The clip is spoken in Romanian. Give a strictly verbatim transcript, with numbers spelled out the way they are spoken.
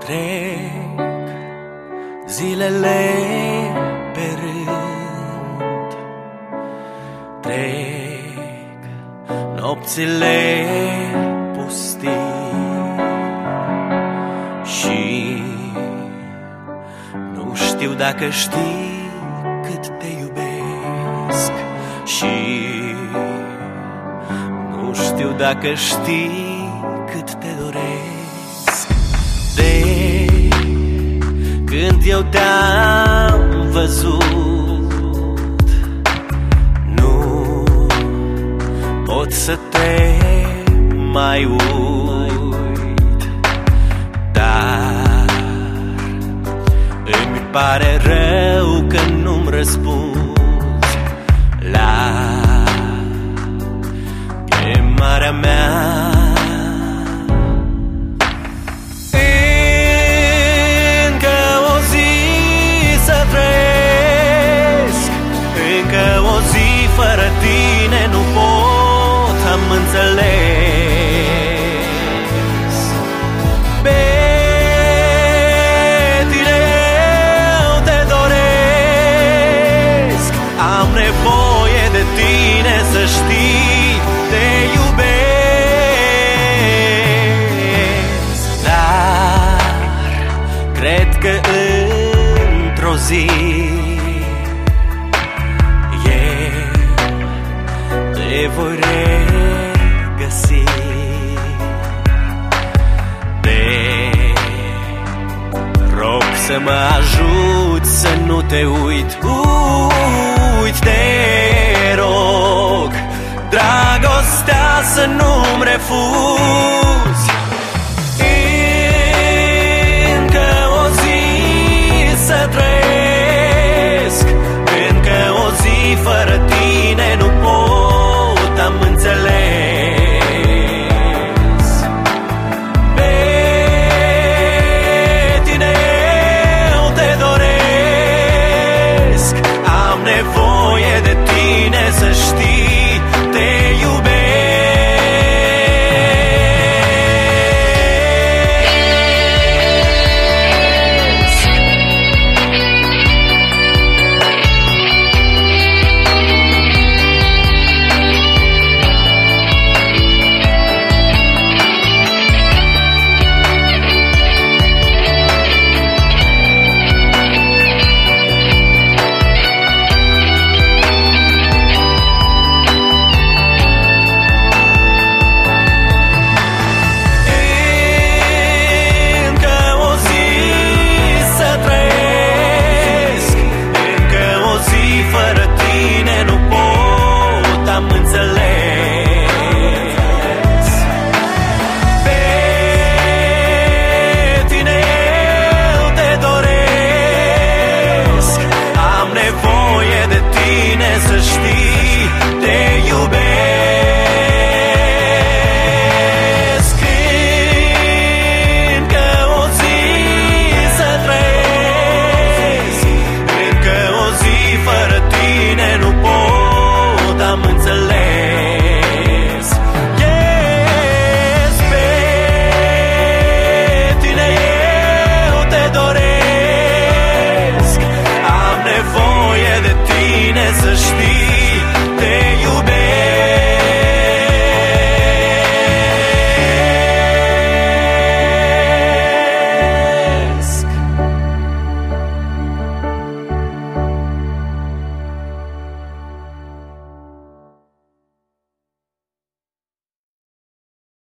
Trec zilele pe rând, trec nopțile pustii și nu știu dacă știi cât te iubesc și nu știu dacă știi cât te doresc. De când eu te-am văzut, nu pot să te mai uit, dar îmi pare rău că nu-mi răspunzi la chemarea mea. Fără tine nu pot, am înțeles. Pe tine eu te doresc, am nevoie de tine, să știi, te iubesc. Dar cred că într-o zi te voi regăsi. Te rog să mă ajuți să nu te uit, uit, te rog, dragostea să nu-mi refuzi.